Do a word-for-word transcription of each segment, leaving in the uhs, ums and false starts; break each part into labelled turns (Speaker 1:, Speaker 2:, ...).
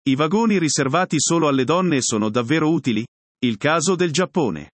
Speaker 1: I vagoni riservati solo alle donne sono davvero utili? Il caso del Giappone.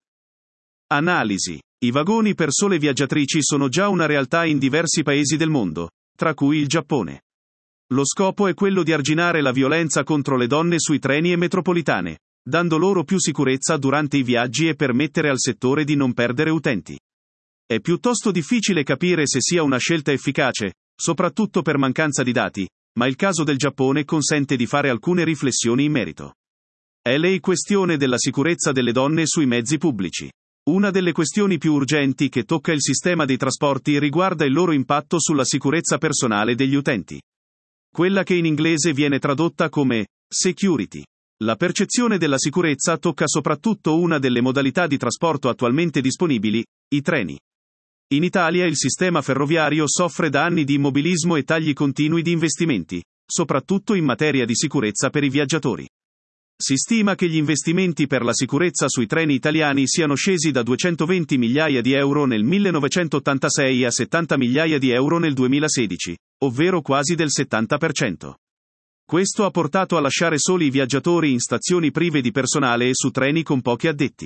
Speaker 1: Analisi. I vagoni per sole viaggiatrici sono già una realtà in diversi paesi del mondo, tra cui il Giappone. Lo scopo è quello di arginare la violenza contro le donne sui treni e metropolitane, dando loro più sicurezza durante i viaggi e permettere al settore di non perdere utenti. È piuttosto difficile capire se sia una scelta efficace, soprattutto per mancanza di dati, ma il caso del Giappone consente di fare alcune riflessioni in merito. È la questione della sicurezza delle donne sui mezzi pubblici. Una delle questioni più urgenti che tocca il sistema dei trasporti riguarda il loro impatto sulla sicurezza personale degli utenti. Quella che in inglese viene tradotta come security. La percezione della sicurezza tocca soprattutto una delle modalità di trasporto attualmente disponibili, i treni. In Italia il sistema ferroviario soffre da anni di immobilismo e tagli continui di investimenti, soprattutto in materia di sicurezza per i viaggiatori. Si stima che gli investimenti per la sicurezza sui treni italiani siano scesi da duecentoventi migliaia di euro nel millenovecentottantasei a settanta migliaia di euro nel duemilasedici, ovvero quasi del settanta per cento. Questo ha portato a lasciare soli i viaggiatori in stazioni prive di personale e su treni con pochi addetti.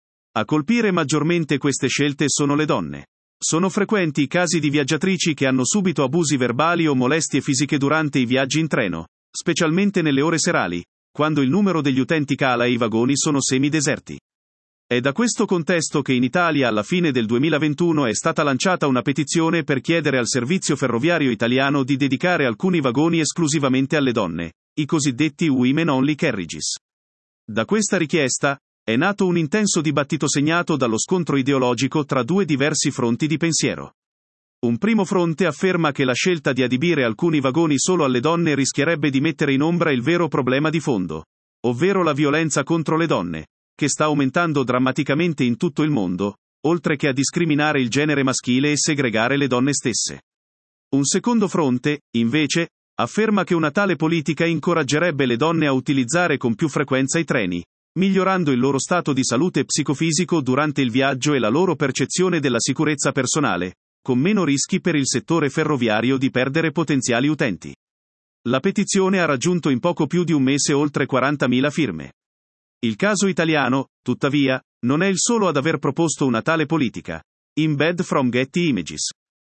Speaker 1: A colpire maggiormente queste scelte sono le donne. Sono frequenti i casi di viaggiatrici che hanno subito abusi verbali o molestie fisiche durante i viaggi in treno, specialmente nelle ore serali, quando il numero degli utenti cala e i vagoni sono semideserti. È da questo contesto che in Italia alla fine del duemilaventuno è stata lanciata una petizione per chiedere al servizio ferroviario italiano di dedicare alcuni vagoni esclusivamente alle donne, i cosiddetti Women Only Carriages. Da questa richiesta è nato un intenso dibattito segnato dallo scontro ideologico tra due diversi fronti di pensiero. Un primo fronte afferma che la scelta di adibire alcuni vagoni solo alle donne rischierebbe di mettere in ombra il vero problema di fondo, ovvero la violenza contro le donne, che sta aumentando drammaticamente in tutto il mondo, oltre che a discriminare il genere maschile e segregare le donne stesse. Un secondo fronte, invece, afferma che una tale politica incoraggerebbe le donne a utilizzare con più frequenza i treni, migliorando il loro stato di salute psicofisico durante il viaggio e la loro percezione della sicurezza personale, con meno rischi per il settore ferroviario di perdere potenziali utenti. La petizione ha raggiunto in poco più di un mese oltre quarantamila firme. Il caso italiano, tuttavia, non è il solo ad aver proposto una tale politica. Embed from Getty Images.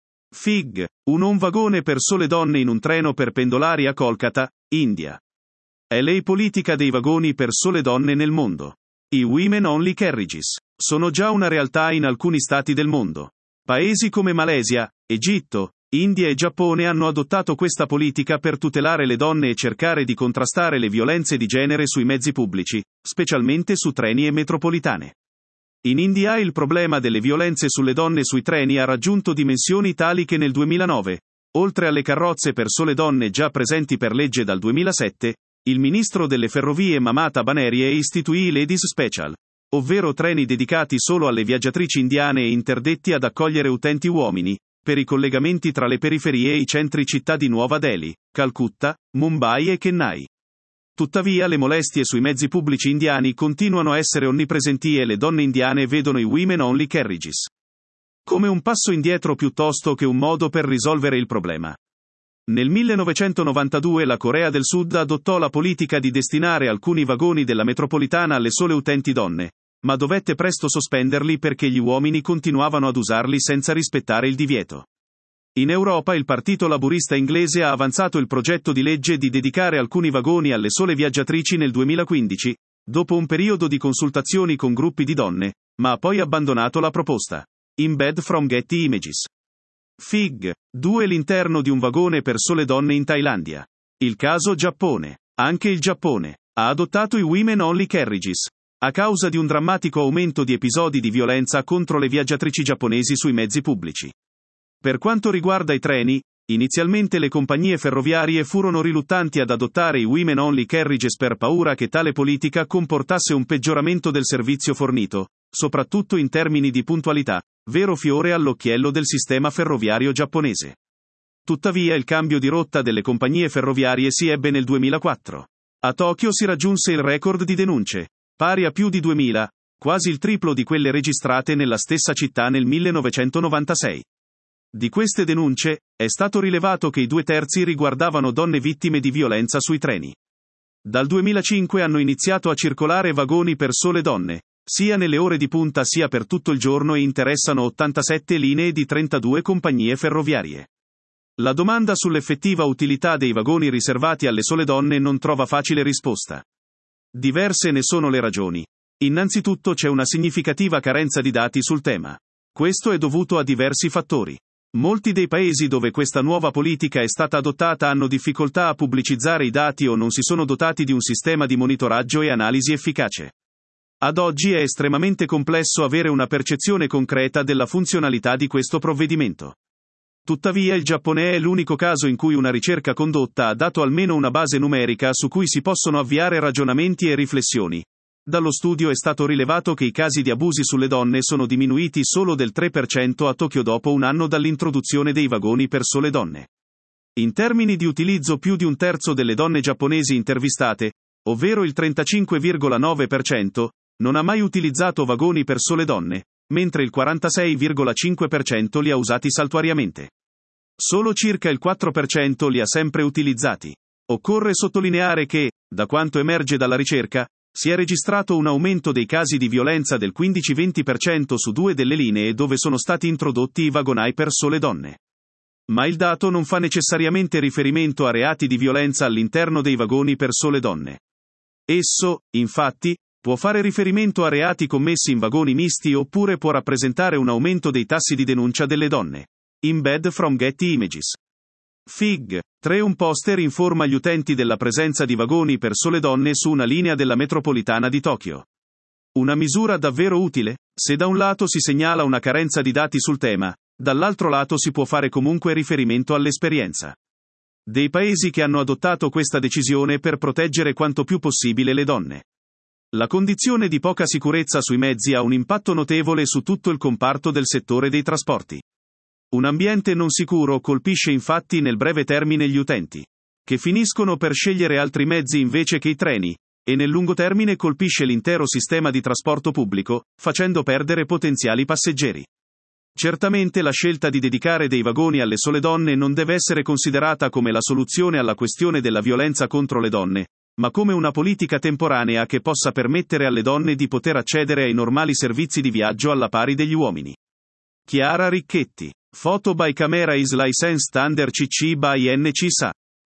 Speaker 1: F I G, un un vagone per sole donne in un treno per pendolari a Kolkata, India. È la politica dei vagoni per sole donne nel mondo. I Women Only Carriages sono già una realtà in alcuni stati del mondo. Paesi come Malesia, Egitto, India e Giappone hanno adottato questa politica per tutelare le donne e cercare di contrastare le violenze di genere sui mezzi pubblici, specialmente su treni e metropolitane. In India il problema delle violenze sulle donne sui treni ha raggiunto dimensioni tali che nel duemilanove, oltre alle carrozze per sole donne già presenti per legge dal duemilasette, il ministro delle ferrovie Mamata Banerjee istituì i Ladies Special, ovvero treni dedicati solo alle viaggiatrici indiane e interdetti ad accogliere utenti uomini, per i collegamenti tra le periferie e i centri città di Nuova Delhi, Calcutta, Mumbai e Chennai. Tuttavia le molestie sui mezzi pubblici indiani continuano a essere onnipresenti e le donne indiane vedono i Women Only Carriages come un passo indietro piuttosto che un modo per risolvere il problema. Nel millenovecentonovantadue la Corea del Sud adottò la politica di destinare alcuni vagoni della metropolitana alle sole utenti donne, ma dovette presto sospenderli perché gli uomini continuavano ad usarli senza rispettare il divieto. In Europa il Partito Laburista inglese ha avanzato il progetto di legge di dedicare alcuni vagoni alle sole viaggiatrici nel duemilaquindici, dopo un periodo di consultazioni con gruppi di donne, ma ha poi abbandonato la proposta. Embed from Getty Images. F I G due L'interno di un vagone per sole donne in Thailandia. Il caso Giappone. Anche il Giappone ha adottato i Women Only Carriages, a causa di un drammatico aumento di episodi di violenza contro le viaggiatrici giapponesi sui mezzi pubblici. Per quanto riguarda i treni, inizialmente le compagnie ferroviarie furono riluttanti ad adottare i Women Only Carriages per paura che tale politica comportasse un peggioramento del servizio fornito, soprattutto in termini di puntualità, vero fiore all'occhiello del sistema ferroviario giapponese. Tuttavia il cambio di rotta delle compagnie ferroviarie si ebbe nel duemilaquattro. A Tokyo si raggiunse il record di denunce, pari a più di duemila, quasi il triplo di quelle registrate nella stessa città nel millenovecentonovantasei. Di queste denunce, è stato rilevato che i due terzi riguardavano donne vittime di violenza sui treni. Dal duemilacinque hanno iniziato a circolare vagoni per sole donne, sia nelle ore di punta sia per tutto il giorno e interessano ottantasette linee di trentadue compagnie ferroviarie. La domanda sull'effettiva utilità dei vagoni riservati alle sole donne non trova facile risposta. Diverse ne sono le ragioni. Innanzitutto c'è una significativa carenza di dati sul tema. Questo è dovuto a diversi fattori. Molti dei paesi dove questa nuova politica è stata adottata hanno difficoltà a pubblicizzare i dati o non si sono dotati di un sistema di monitoraggio e analisi efficace. Ad oggi è estremamente complesso avere una percezione concreta della funzionalità di questo provvedimento. Tuttavia il Giappone è l'unico caso in cui una ricerca condotta ha dato almeno una base numerica su cui si possono avviare ragionamenti e riflessioni. Dallo studio è stato rilevato che i casi di abusi sulle donne sono diminuiti solo del tre per cento a Tokyo dopo un anno dall'introduzione dei vagoni per sole donne. In termini di utilizzo, più di un terzo delle donne giapponesi intervistate, ovvero il trentacinque virgola nove per cento, non ha mai utilizzato vagoni per sole donne, mentre il quarantasei virgola cinque per cento li ha usati saltuariamente. Solo circa il quattro per cento li ha sempre utilizzati. Occorre sottolineare che, da quanto emerge dalla ricerca, si è registrato un aumento dei casi di violenza del quindici-venti per cento su due delle linee dove sono stati introdotti i vagonai per sole donne. Ma il dato non fa necessariamente riferimento a reati di violenza all'interno dei vagoni per sole donne. Esso, infatti, può fare riferimento a reati commessi in vagoni misti oppure può rappresentare un aumento dei tassi di denuncia delle donne. Embed from Getty Images. Fig. tre Un poster informa gli utenti della presenza di vagoni per sole donne su una linea della metropolitana di Tokyo. Una misura davvero utile? Se da un lato si segnala una carenza di dati sul tema, dall'altro lato si può fare comunque riferimento all'esperienza dei paesi che hanno adottato questa decisione per proteggere quanto più possibile le donne. La condizione di poca sicurezza sui mezzi ha un impatto notevole su tutto il comparto del settore dei trasporti. Un ambiente non sicuro colpisce infatti nel breve termine gli utenti, che finiscono per scegliere altri mezzi invece che i treni, e nel lungo termine colpisce l'intero sistema di trasporto pubblico, facendo perdere potenziali passeggeri. Certamente la scelta di dedicare dei vagoni alle sole donne non deve essere considerata come la soluzione alla questione della violenza contro le donne, ma come una politica temporanea che possa permettere alle donne di poter accedere ai normali servizi di viaggio alla pari degli uomini. Chiara Ricchetti. Photo by camera is licensed under C C by N C S A.